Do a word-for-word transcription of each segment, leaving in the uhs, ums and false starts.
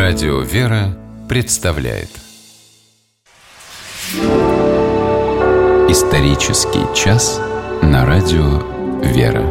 Радио «Вера» представляет Исторический час на Радио «Вера».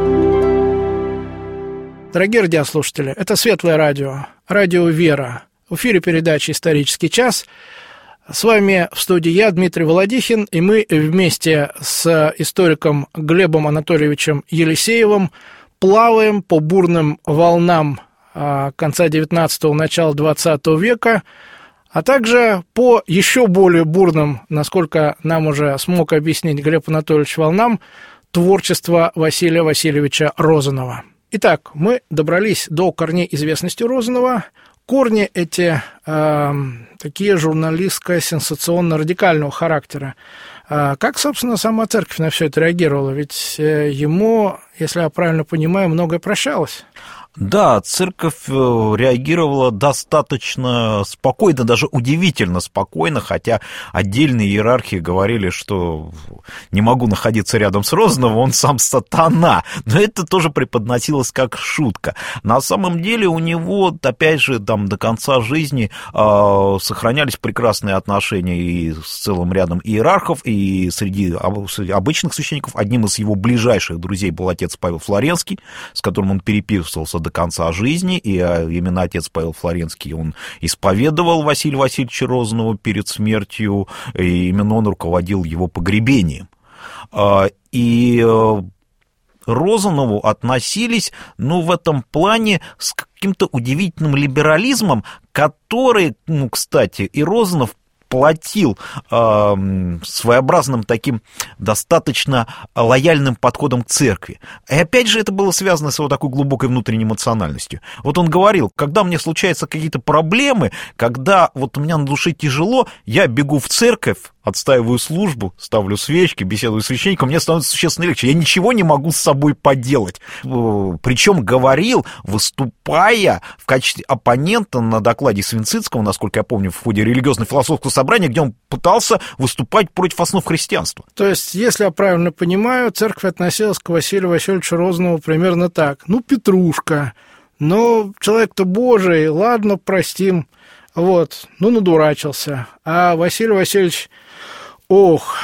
Дорогие радиослушатели, это Светлое радио, Радио «Вера». В эфире передача «Исторический час». С вами в студии я, Дмитрий Володихин, и мы вместе с историком Глебом Анатольевичем Елисеевым плаваем по бурным волнам конца девятнадцатого, начала двадцатого века, а также по еще более бурным, насколько нам уже смог объяснить Глеб Анатольевич, волнам творчества Василия Васильевича Розанова. Итак, мы добрались до корней известности Розанова. Корни эти э, такие журналистско-сенсационно-радикального характера. Э, как, собственно, сама церковь на все это реагировала? Ведь э, ему, если я правильно понимаю, многое прощалось. Да, церковь реагировала достаточно спокойно, даже удивительно спокойно, хотя отдельные иерархи говорили, что не могу находиться рядом с Розановым, он сам сатана, но это тоже преподносилось как шутка. На самом деле у него, опять же, там до конца жизни э, сохранялись прекрасные отношения и с целым рядом иерархов, и среди обычных священников. Одним из его ближайших друзей был отец Павел Флоренский, с которым он переписывался до конца жизни, и именно отец Павел Флоренский, он исповедовал Василия Васильевича Розанова перед смертью, и именно он руководил его погребением. И к Розанову относились, ну, в этом плане с каким-то удивительным либерализмом, который, ну, кстати, и Розанов платил э, своеобразным таким достаточно лояльным подходом к церкви. И опять же это было связано с его такой глубокой внутренней эмоциональностью. Вот он говорил, когда мне случаются какие-то проблемы, когда вот у меня на душе тяжело, я бегу в церковь, отстаиваю службу, ставлю свечки, беседую с священником, мне становится существенно легче. Я ничего не могу с собой поделать. Причем говорил, выступая в качестве оппонента на докладе Свинцицкого, насколько я помню, в ходе религиозно-философского собрания, где он пытался выступать против основ христианства. То есть, если я правильно понимаю, церковь относилась к Василию Васильевичу Розанову примерно так. Ну, Петрушка, но человек-то Божий, ладно, простим. Вот, ну, надурачился. А Василий Васильевич, ох,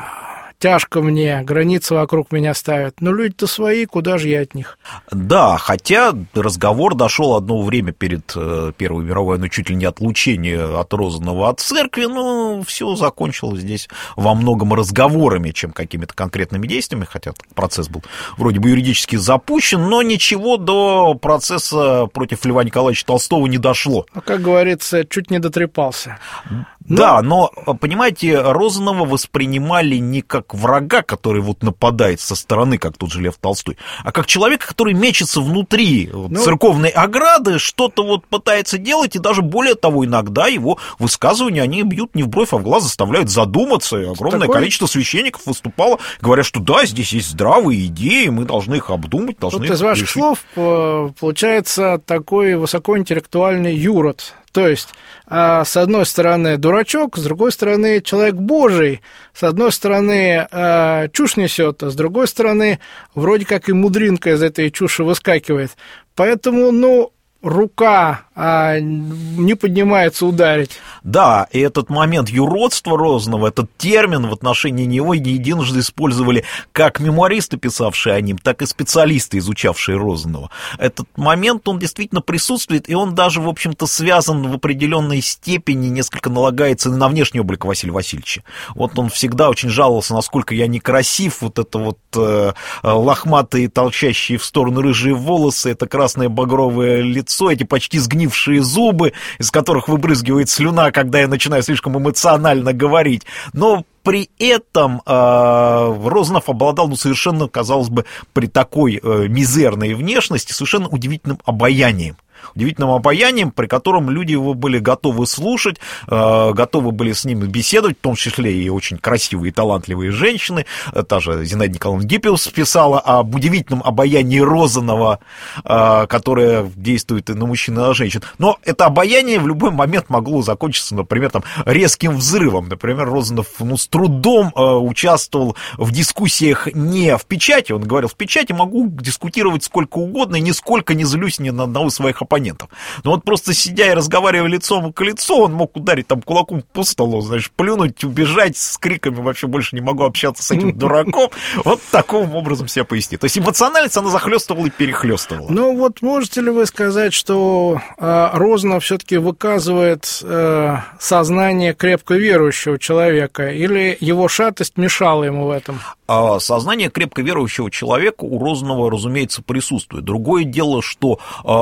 тяжко мне, границы вокруг меня ставят. Но люди-то свои, куда же я от них? Да, хотя разговор дошел одно время перед Первой мировой, ну, чуть ли не отлучение от Розанова от церкви, но все закончилось здесь во многом разговорами, чем какими-то конкретными действиями, хотя процесс был вроде бы юридически запущен, но ничего до процесса против Льва Николаевича Толстого не дошло. Ну, как говорится, чуть не дотрепался. Да, но, понимаете, Розанова воспринимали не как врага, который вот нападает со стороны, как тот же Лев Толстой, а как человека, который мечется внутри ну, церковной ограды, что-то вот пытается делать, и даже более того, иногда его высказывания, они бьют не в бровь, а в глаз, заставляют задуматься, и огромное такое... количество священников выступало, говоря, что да, здесь есть здравые идеи, мы должны их обдумать, должны вот их из ваших решить. слов получается такой высокоинтеллектуальный юрод. То есть, с одной стороны, дурачок, с другой стороны, человек Божий, с одной стороны, чушь несет, а с другой стороны, вроде как и мудринка из этой чуши выскакивает. Поэтому, ну, рука а, не поднимается ударить. Да, и этот момент юродства Розанова, этот термин в отношении него не единожды использовали как мемуаристы, писавшие о нем, так и специалисты, изучавшие Розанова. Этот момент, он действительно присутствует, и он даже, в общем-то, связан в определенной степени, несколько налагается на внешний облик Василия Васильевича. Вот он всегда очень жаловался, насколько я некрасив, вот это вот э, лохматые, торчащие в сторону рыжие волосы, это красное багровое лицо, эти почти сгнившие зубы, из которых выбрызгивает слюна, когда я начинаю слишком эмоционально говорить. Но при этом э, Розанов обладал, ну, совершенно, казалось бы, при такой э, мизерной внешности, совершенно удивительным обаянием. Удивительным обаянием, при котором люди его были готовы слушать, э, готовы были с ним беседовать, в том числе и очень красивые и талантливые женщины. Та же Зинаида Николаевна Гиппиус писала об удивительном обаянии Розанова, э, которое действует и на мужчин, и на женщин. Но это обаяние в любой момент могло закончиться, например, там, резким взрывом. Например, Розанов, ну, с трудом э, участвовал в дискуссиях не в печати. Он говорил, в печати могу дискутировать сколько угодно и нисколько не злюсь ни на одного из своих оппонентов. оппонентов. Но вот просто сидя и разговаривая лицом к лицу, он мог ударить там кулаком по столу, знаешь, плюнуть, убежать с криками, вообще больше не могу общаться с этим дураком. Вот таким образом себя повести. То есть эмоциональность, она захлестывала и перехлестывала. Ну вот можете ли вы сказать, что э, Розанов все-таки выказывает э, сознание крепко верующего человека, или его шатость мешала ему в этом? А сознание крепко верующего человека у Розанова, разумеется, присутствует. Другое дело, что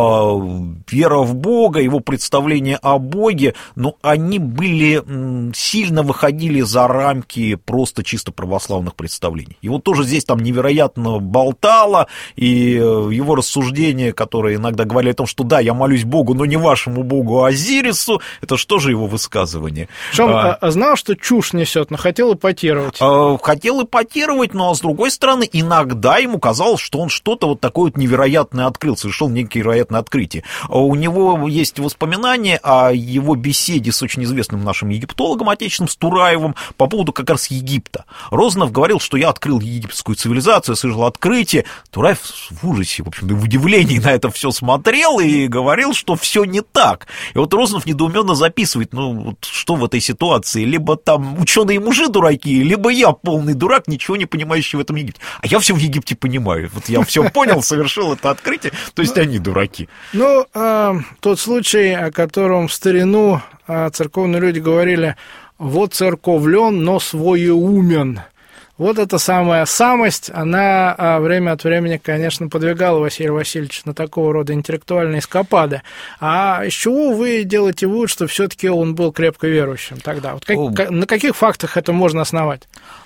э, вера в Бога, его представление о Боге, ну, они были, м, сильно выходили за рамки просто чисто православных представлений. Его тоже здесь там невероятно болтало, и его рассуждения, которые иногда говорили о том, что да, я молюсь Богу, но не вашему Богу, а Азирису, это что же его высказывание? Что он а, знал, что чушь несет, но хотел эпатировать. А, хотел эпатировать, но, с другой стороны, иногда ему казалось, что он что-то вот такое вот невероятное открыл, совершил некие невероятные открытия. У него есть воспоминания о его беседе с очень известным нашим египтологом отечественным, с Тураевым, по поводу как раз Египта. Розанов говорил, что я открыл египетскую цивилизацию, совершил открытие. Тураев в ужасе, в общем, в удивлении на это все смотрел и говорил, что все не так. И вот Розанов недоуменно записывает, ну, вот что в этой ситуации? Либо там ученые-мужи дураки, либо я полный дурак, ничего не понимающий в этом Египте. А я все в Египте понимаю. Вот я все понял, совершил это открытие, то есть они дураки. Ну, а, тот случай, о котором в старину а, церковные люди говорили: вот церковлен, но своеумен. Вот эта самая самость, она а, время от времени, конечно, подвигала Василия Васильевича на такого рода интеллектуальные эскапады. А из чего вы делаете вывод, что все-таки он был крепко верующим тогда? Вот как, на каких фактах это можно основать?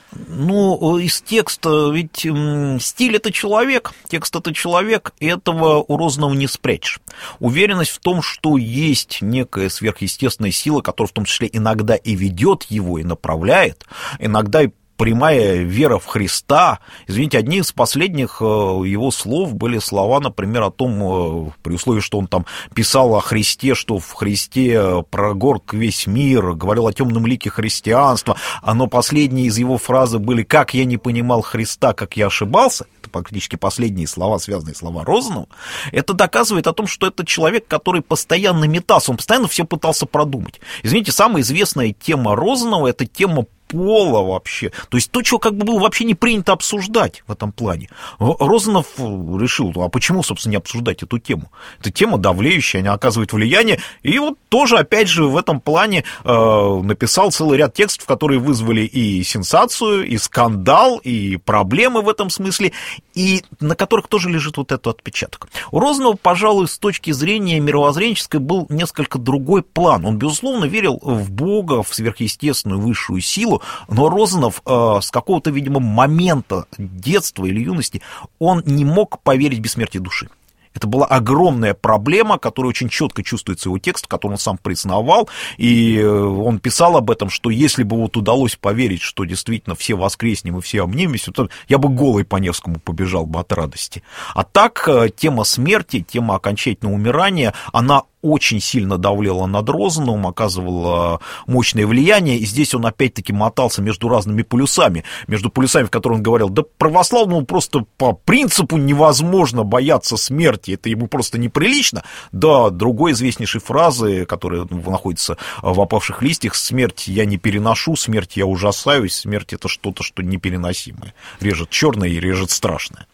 Ну, из текста, ведь м, стиль — это человек, текст — это человек, и этого у Розанова не спрячешь. Уверенность в том, что есть некая сверхъестественная сила, которая в том числе иногда и ведет его, и направляет, иногда и прямая вера в Христа. Извините, одни из последних его слов были слова, например, о том, при условии, что он там писал о Христе, что в Христе прогорк весь мир, говорил о темном лике христианства, но последние из его фразы были: «Как я не понимал Христа, как я ошибался». Это практически последние слова, связанные слова Розанова. Это доказывает о том, что это человек, который постоянно метался, он постоянно все пытался продумать. Извините, самая известная тема Розанова — это тема пола вообще. То есть то, чего как бы было вообще не принято обсуждать в этом плане. Розанов решил, а почему, собственно, не обсуждать эту тему? Эта тема давлеющая, она оказывает влияние. И вот тоже, опять же, в этом плане э, написал целый ряд текстов, которые вызвали и сенсацию, и скандал, и проблемы в этом смысле, и на которых тоже лежит вот этот отпечаток. У Розанова, пожалуй, с точки зрения мировоззренческой был несколько другой план. Он, безусловно, верил в Бога, в сверхъестественную высшую силу, но Розанов э, с какого-то, видимо, момента детства или юности он не мог поверить в бессмертие души. Это была огромная проблема, которая очень четко чувствуется в его текст, который он сам признавал, и он писал об этом, что если бы вот удалось поверить, что действительно все воскреснем и все обнимемся, то я бы голый по Невскому побежал бы от радости. А так тема смерти, тема окончательного умирания, она очень сильно давлела над Розановым, оказывала мощное влияние, и здесь он опять-таки мотался между разными полюсами, между полюсами, в которых он говорил: да православному просто по принципу невозможно бояться смерти, это ему просто неприлично, до другой известнейшей фразы, которая находится в «Опавших листьях»: смерть я не переношу, смерть я ужасаюсь, смерть — это что-то, что непереносимое, режет черное и режет страшное.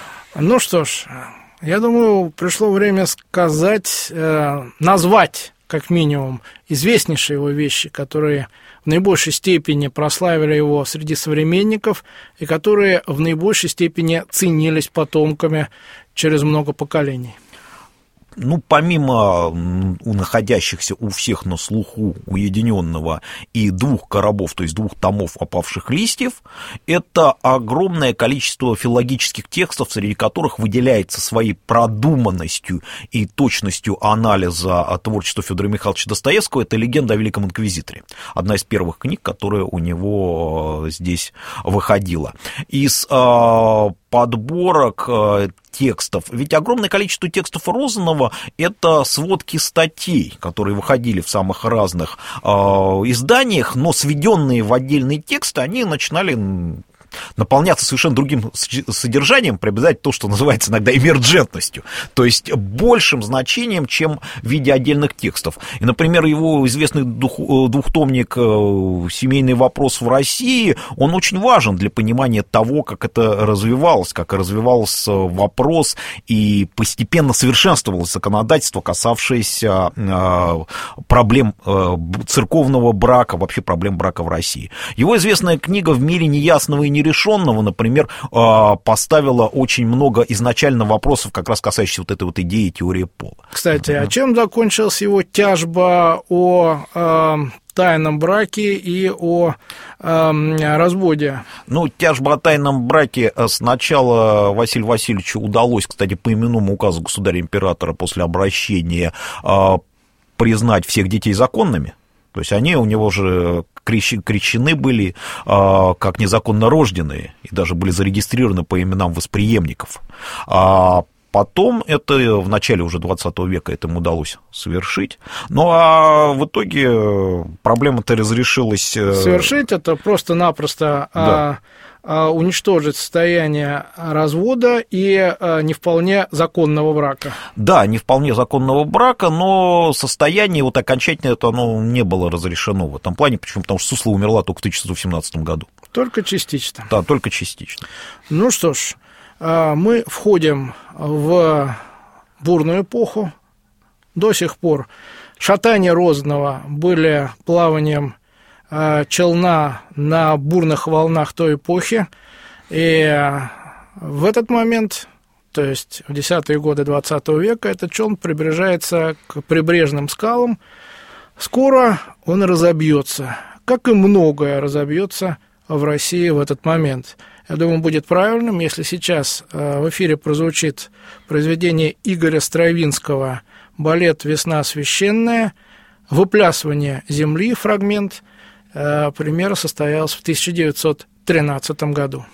Ну что ж, я думаю, пришло время сказать, э, назвать, как минимум, известнейшие его вещи, которые в наибольшей степени прославили его среди современников и которые в наибольшей степени ценились потомками через много поколений. Ну, помимо у находящихся у всех на слуху уединенного и двух коробов, то есть двух томов «Опавших листьев», это огромное количество филологических текстов, среди которых выделяется своей продуманностью и точностью анализа творчества Федора Михайловича Достоевского. Это «Легенда о Великом инквизиторе», одна из первых книг, которая у него здесь выходила. Из подборок текстов, ведь огромное количество текстов Розанова — это сводки статей, которые выходили в самых разных э, изданиях, но сведенные в отдельные тексты, они начинали наполняться совершенно другим содержанием, приобретать то, что называется иногда эмерджентностью, то есть большим значением, чем в виде отдельных текстов. И, например, его известный двух, двухтомник «Семейный вопрос в России», он очень важен для понимания того, как это развивалось, как развивался вопрос и постепенно совершенствовалось законодательство, касавшееся проблем церковного брака, вообще проблем брака в России. Его известная книга «В мире неясного и нерешенного», например, поставила очень много изначально вопросов, как раз касающихся вот этой вот идеи теории пола. Кстати, а чем закончилась его тяжба о э, тайном браке и о э, разводе? Ну, тяжба о тайном браке сначала Василию Васильевичу удалось, кстати, по именному указу государя-императора после обращения э, признать всех детей законными. То есть они у него же крещены были а, как незаконно рожденные и даже были зарегистрированы по именам восприемников. А потом это в начале уже двадцатого века это ему удалось совершить. Ну а в итоге проблема-то разрешилась... Совершить это просто-напросто... Да. уничтожить состояние развода и не вполне законного брака. Да, не вполне законного брака, но состояние вот окончательно это оно не было разрешено в этом плане. Почему? Потому что Суслова умерла только в тысяча девятьсот семнадцатом году. Только частично. Да, только частично. Ну что ж, мы входим в бурную эпоху. До сих пор шатания Розанова были плаванием челна на бурных волнах той эпохи, и в этот момент, то есть в десятые годы двадцатого века, этот челн приближается к прибрежным скалам. Скоро он разобьется, как и многое разобьется в России в этот момент. Я думаю, будет правильным, если сейчас в эфире прозвучит произведение Игоря Стравинского «Балет «Весна священная», «Выплясывание земли», фрагмент. Премьера состоялась в тысяча девятьсот тринадцатом году.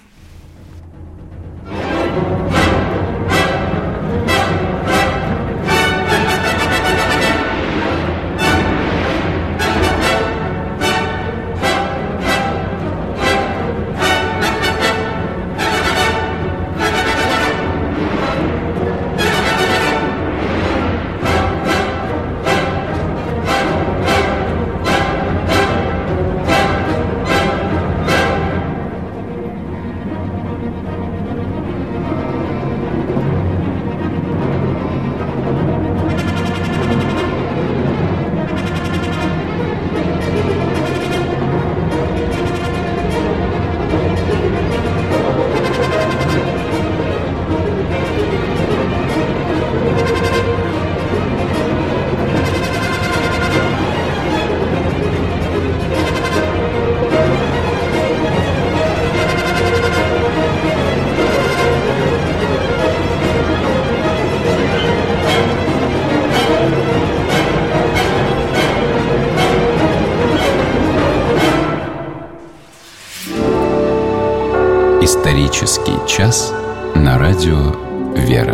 Исторический час на радио «Вера».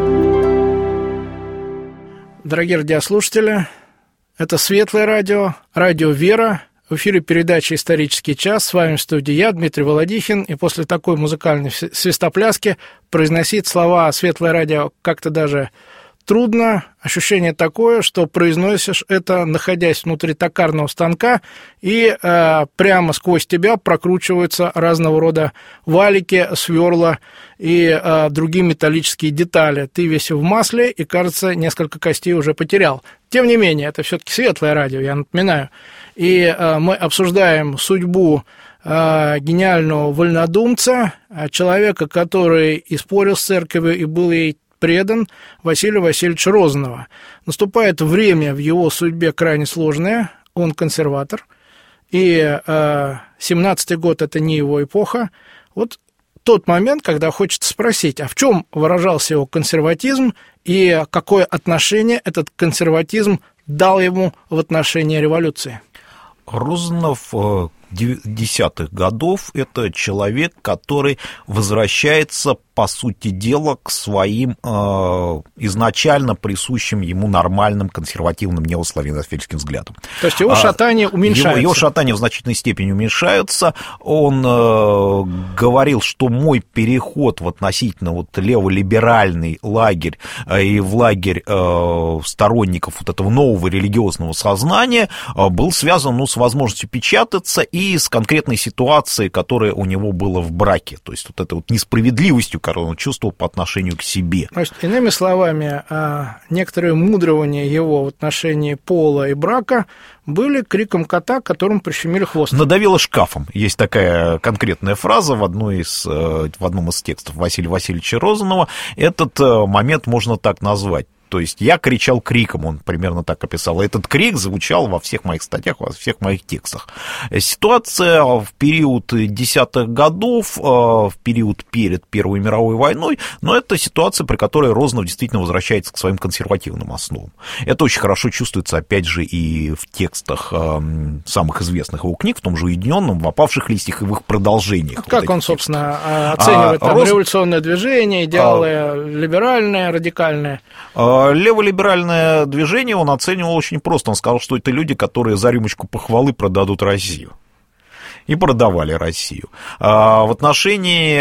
Дорогие радиослушатели, это Светлое радио, радио «Вера». В эфире передача «Исторический час». С вами в студии я, Дмитрий Володихин. И после такой музыкальной свистопляски произносить слова «Светлое радио» как-то даже трудно. Ощущение такое, что произносишь это, находясь внутри токарного станка, и э, прямо сквозь тебя прокручиваются разного рода валики, сверла и э, другие металлические детали. Ты весь в масле и, кажется, несколько костей уже потерял. Тем не менее, это все-таки Светлое радио, я напоминаю. И э, мы обсуждаем судьбу э, гениального вольнодумца, человека, который и спорил с церковью, и был ей предан, Василия Васильевича Розанова. Наступает время в его судьбе крайне сложное, он консерватор, и э, семнадцатый год – это не его эпоха. Вот тот момент, когда хочется спросить, а в чем выражался его консерватизм, и какое отношение этот консерватизм дал ему в отношении революции? Розанов десятых годов – это человек, который возвращается по сути дела, к своим э, изначально присущим ему нормальным консервативным неославянофильским взглядам. То есть его шатания уменьшаются? Его, его шатания в значительной степени уменьшаются. Он э, говорил, что мой переход в относительно вот леволиберальный лагерь э, и в лагерь э, сторонников вот этого нового религиозного сознания э, был связан, ну, с возможностью печататься и с конкретной ситуацией, которая у него была в браке. То есть вот этой вот несправедливостью, которую он чувствовал по отношению к себе. То есть, иными словами, некоторые мудрывания его в отношении пола и брака были криком кота, которым прищемили хвост. Надавило шкафом. Есть такая конкретная фраза в, одной из, в одном из текстов Василия Васильевича Розанова. Этот момент можно так назвать. То есть я кричал криком, он примерно так описал. Этот крик звучал во всех моих статьях, во всех моих текстах. Ситуация в период десятых годов, в период перед Первой мировой войной, но это ситуация, при которой Розанов действительно возвращается к своим консервативным основам. Это очень хорошо чувствуется, опять же, и в текстах самых известных его книг, в том же «Уединенном», в «Опавших листьях» и в их продолжениях. Как вот он, текстов. собственно, оценивает а, там, Роз... революционное движение, идеалы а... либеральные, радикальные? Леволиберальное движение он оценивал очень просто. Он сказал, что это люди, которые за рюмочку похвалы продадут Россию. И продавали Россию. В отношении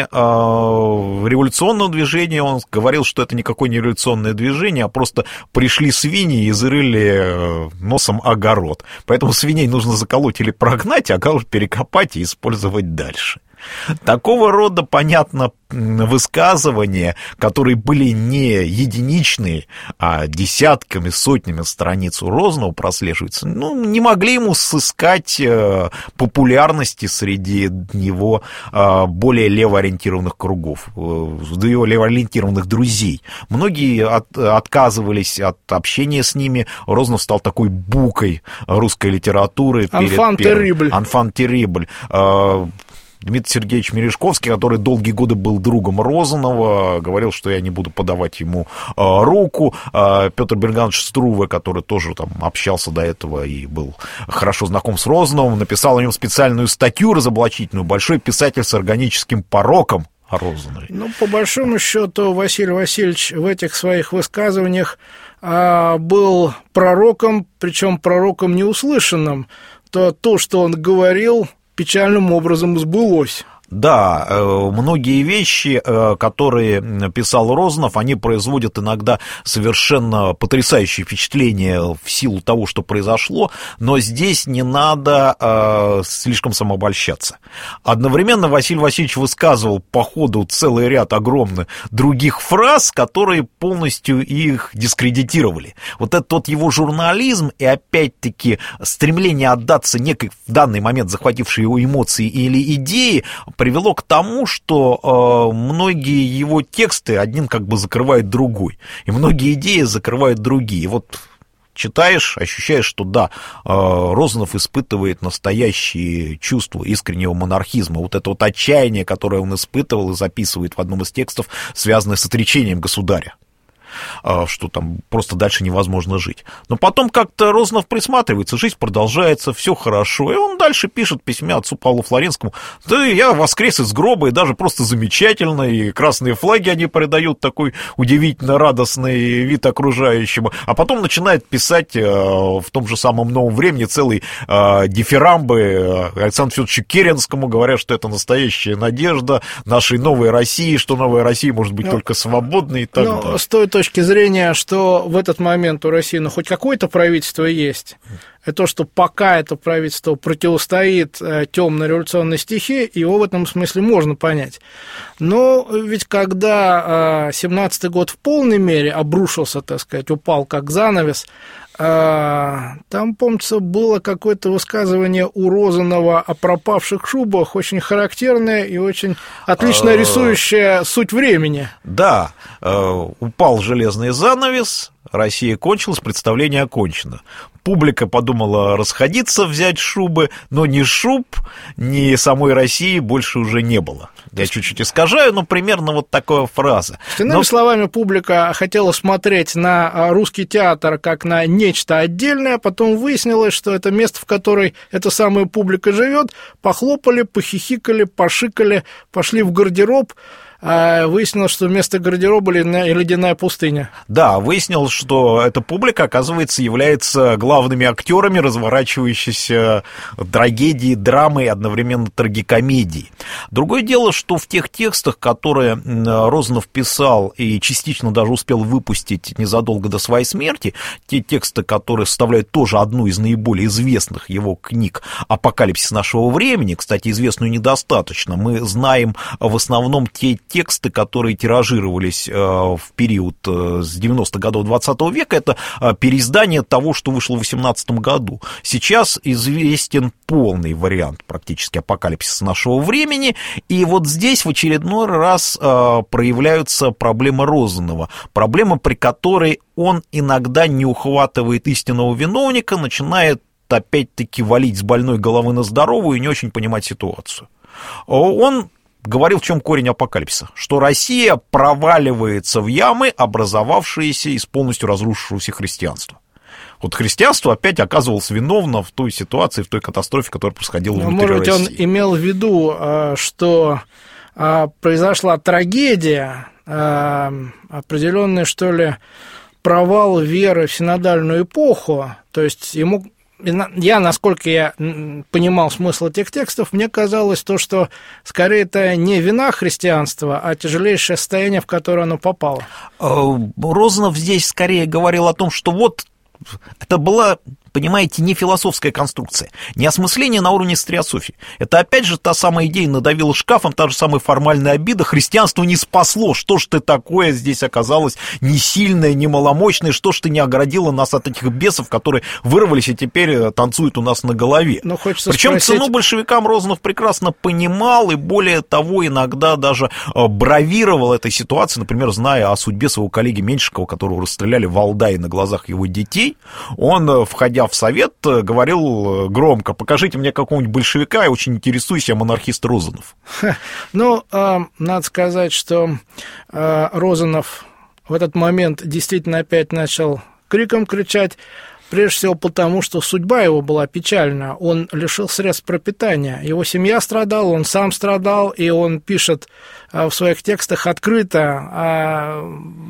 революционного движения он говорил, что это никакое не революционное движение, а просто пришли свиньи и зарыли носом огород. Поэтому свиней нужно заколоть или прогнать, а огород перекопать и использовать дальше. Такого рода, понятно, высказывания, которые были не единичные, а десятками, сотнями страниц у Розанова прослеживаются, ну, не могли ему сыскать популярности среди его более левоориентированных кругов, его левоориентированных друзей. Многие от, отказывались от общения с ними. Розанов стал такой букой русской литературы. Анфан террибль. Анфан террибль. Дмитрий Сергеевич Мережковский, который долгие годы был другом Розанова, говорил, что я не буду подавать ему э, руку. Э, Петр Берганович Струве, который тоже там общался до этого и был хорошо знаком с Розановым, написал о нем специальную статью разоблачительную «Большой писатель с органическим пороком» о Розанове. Ну, по большому счету, Василий Васильевич в этих своих высказываниях а, был пророком, причем пророком неуслышанным. То, то, что он говорил, печальным образом сбылось. Да, многие вещи, которые писал Розанов, они производят иногда совершенно потрясающее впечатление в силу того, что произошло, но здесь не надо слишком самообольщаться. Одновременно Василий Васильевич высказывал по ходу целый ряд огромных других фраз, которые полностью их дискредитировали. Вот этот вот его журнализм и, опять-таки, стремление отдаться некой в данный момент захватившей его эмоции или идеи привело к тому, что э, многие его тексты один как бы закрывает другой, и многие идеи закрывают другие. И вот читаешь, ощущаешь, что да, э, Розанов испытывает настоящие чувства искреннего монархизма. Вот это вот отчаяние, которое он испытывал и записывает в одном из текстов, связанное с отречением государя, что там просто дальше невозможно жить. Но потом как-то Розанов присматривается, жизнь продолжается, все хорошо, и он дальше пишет в письме отцу Павлу Флоренскому: да я воскрес из гроба, и даже просто замечательно, и красные флаги они придают такой удивительно радостный вид окружающему, а потом начинает писать в том же самом «Новом времени» целый дифирамбы Александру Федоровичу Керенскому, говоря, что это настоящая надежда нашей новой России, что новая Россия может быть но, только свободной и так но далее. С той точки зрения, что в этот момент у России ну, хоть какое-то правительство есть, и то, что пока это правительство противостоит э, темной революционной стихии, его в этом смысле можно понять. Но ведь когда семнадцатый э, год в полной мере обрушился, так сказать, упал как занавес, э, там, помнится, было какое-то высказывание у Розанова о пропавших шубах, очень характерное и очень отлично рисующее суть времени. Да, упал железный занавес, Россия кончилась, представление окончено. Публика подумала расходиться, взять шубы, но ни шуб, ни самой России больше уже не было. Я чуть-чуть искажаю, но примерно вот такая фраза. Иными но... словами, публика хотела смотреть на русский театр как на нечто отдельное, потом выяснилось, что это место, в котором эта самая публика живет, похлопали, похихикали, пошикали, пошли в гардероб. а выяснилось, что вместо гардероба ледяная пустыня. Да, выяснилось, что эта публика, оказывается, является главными актерами разворачивающейся трагедии, драмы и одновременно трагикомедии. Другое дело, что в тех текстах, которые Розанов писал и частично даже успел выпустить незадолго до своей смерти, те тексты, которые составляют тоже одну из наиболее известных его книг «Апокалипсис нашего времени», кстати, известную недостаточно, мы знаем в основном те тексты, которые тиражировались в период с девяностых годов двадцатого века, это переиздание того, что вышло в восемнадцатом году. Сейчас известен полный вариант практически «Апокалипсиса нашего времени», и вот здесь в очередной раз проявляются проблемы Розанова, проблема, при которой он иногда не ухватывает истинного виновника, начинает опять-таки валить с больной головы на здоровую и не очень понимать ситуацию. Он говорил, в чем корень апокалипсиса, что Россия проваливается в ямы, образовавшиеся из полностью разрушившегося христианства. Вот христианство опять оказывалось виновно в той ситуации, в той катастрофе, которая происходила внутри России. Может быть, он имел в виду, что произошла трагедия, определенный, что ли, провал веры в синодальную эпоху, то есть ему... Я, насколько я понимал смысл этих текстов, мне казалось то, что скорее это не вина христианства, а тяжелейшее состояние, в которое оно попало. Розанов здесь скорее говорил о том, что вот это была, понимаете, не философская конструкция, не осмысление на уровне стереософии. Это опять же та самая идея надавила шкафом, та же самая формальная обида. Христианство не спасло. Что ж ты такое здесь оказалось не сильное, не маломощное? Что ж ты не оградила нас от этих бесов, которые вырвались и теперь танцуют у нас на голове? Но хочется Причем спросить... цену большевикам Розанов прекрасно понимал и, более того, иногда даже бравировал этой ситуацией, например, зная о судьбе своего коллеги Меньшикова, которого расстреляли в Валдае на глазах его детей. Он, входя в совет, говорил громко: покажите мне какого-нибудь большевика, я очень интересуюсь, я монархист Розанов. Ну, надо сказать, что Розанов в этот момент действительно опять начал криком кричать, прежде всего потому, что судьба его была печальна. Он лишил средств пропитания. Его семья страдала, он сам страдал, и он пишет в своих текстах открыто: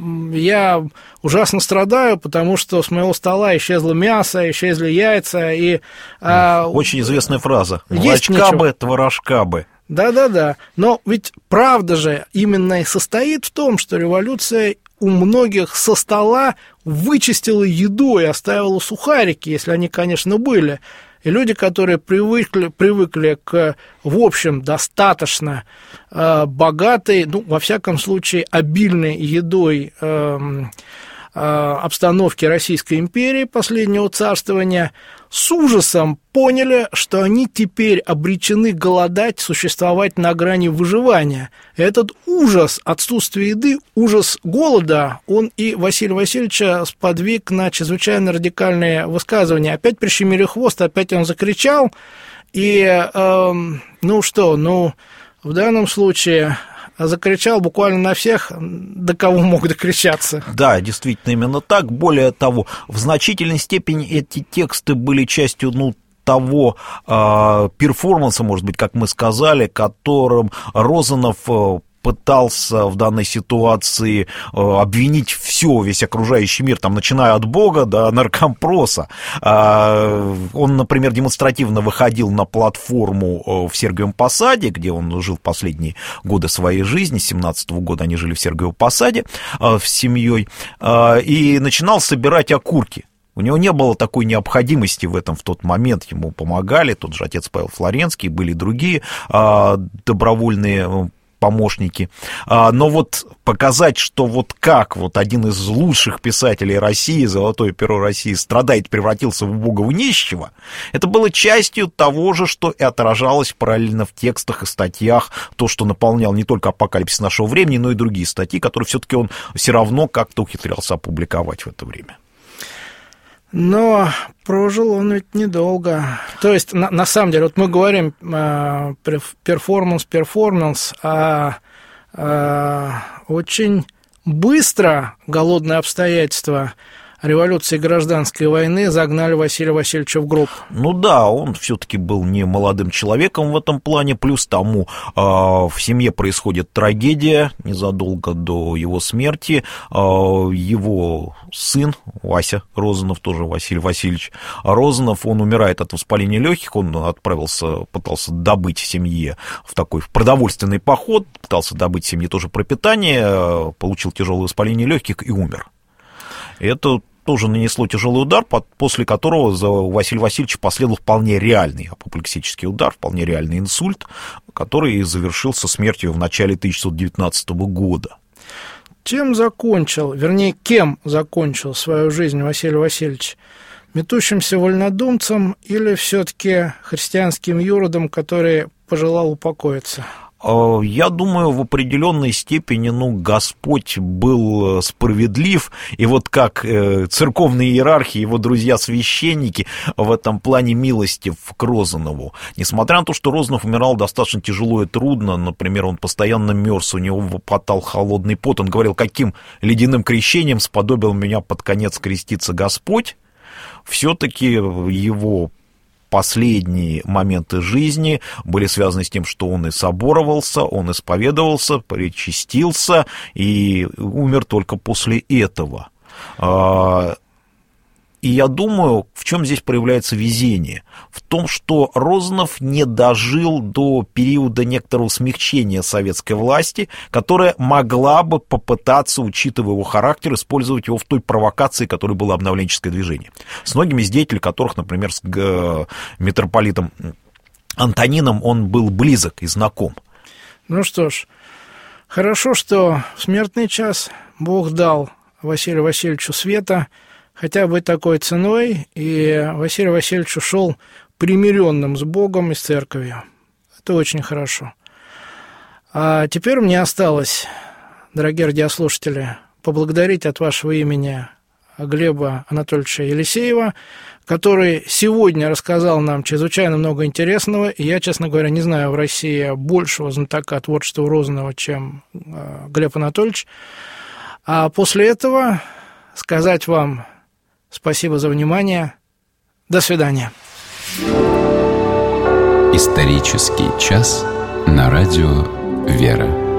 я ужасно страдаю, потому что с моего стола исчезло мясо, исчезли яйца. И, очень известная фраза: молочка бы, творожка бы. Да-да-да, но ведь правда же именно и состоит в том, что революция у многих со стола вычистила еду и оставила сухарики, если они, конечно, были. И люди, которые привыкли, привыкли к, в общем, достаточно э, богатой, ну, во всяком случае, обильной едой э, э, обстановки Российской империи последнего царствования, с ужасом поняли, что они теперь обречены голодать, существовать на грани выживания. Этот ужас отсутствия еды, ужас голода, он и Василия Васильевича сподвиг на чрезвычайно радикальные высказывания. Опять прищемили хвост, опять он закричал. И, э, ну что, ну, в данном случае... закричал буквально на всех, до кого мог докричаться. Да, действительно, именно так. Более того, в значительной степени эти тексты были частью, ну, того э, перформанса, может быть, как мы сказали, которым Розанов э, пытался в данной ситуации обвинить все, весь окружающий мир, там, начиная от Бога до наркомпроса. Он, например, демонстративно выходил на платформу в Сергиевом Посаде, где он жил последние годы своей жизни, с семнадцатого года они жили в Сергиевом Посаде с семьей, и начинал собирать окурки. У него не было такой необходимости в этом в тот момент, ему помогали, тот же отец Павел Флоренский, были другие добровольные помощники, но вот показать, что вот как вот один из лучших писателей России, золотое перо России, страдает, превратился в убогого нищего, это было частью того же, что и отражалось параллельно в текстах и статьях, то, что наполнял не только «Апокалипсис нашего времени», но и другие статьи, которые все-таки он все равно как-то ухитрялся опубликовать в это время. Но прожил он ведь недолго. То есть, на, на самом деле, вот мы говорим э, перформанс, перформанс, а э, очень быстро голодные обстоятельства революции и гражданской войны загнали Василия Васильевича в гроб. Ну да, он все-таки был не молодым человеком в этом плане, плюс тому в семье происходит трагедия незадолго до его смерти. Его сын Вася Розанов, тоже Василий Васильевич Розанов, он умирает от воспаления легких, он отправился, пытался добыть семье в такой продовольственный поход, пытался добыть семье тоже пропитание, получил тяжелое воспаление легких и умер. Это тоже нанесло тяжелый удар, после которого за Василия Васильевича последовал вполне реальный апоплексический удар, вполне реальный инсульт, который завершился смертью в начале тысяча девятьсот девятнадцатого года. Чем закончил, вернее, кем закончил свою жизнь Василий Васильевич? Метущимся вольнодумцем или все-таки христианским юродом, который пожелал упокоиться? Я думаю, в определенной степени, ну, Господь был справедлив, и вот как церковные иерархи, его друзья-священники в этом плане милостив к Розанову. Несмотря на то, что Розанов умирал достаточно тяжело и трудно, например, он постоянно мерз, у него выпадал холодный пот, он говорил, каким ледяным крещением сподобил меня под конец креститься Господь, все-таки его последние моменты жизни были связаны с тем, что он и соборовался, он исповедовался, причастился и умер только после этого. И я думаю, в чем здесь проявляется везение? В том, что Розанов не дожил до периода некоторого смягчения советской власти, которая могла бы попытаться, учитывая его характер, использовать его в той провокации, которой было обновленческое движение. С многими из деятелей которых, например, с митрополитом Антонином он был близок и знаком. Ну что ж, хорошо, что в смертный час Бог дал Василию Васильевичу света, хотя бы такой ценой, и Василий Васильевич ушел примиренным с Богом и с церковью. Это очень хорошо. А теперь мне осталось, дорогие радиослушатели, поблагодарить от вашего имени Глеба Анатольевича Елисеева, который сегодня рассказал нам чрезвычайно много интересного, и я, честно говоря, не знаю в России большего знатока творчества Розанова, чем Глеб Анатольевич. А после этого сказать вам спасибо за внимание. До свидания. Исторический час на радио «Вера».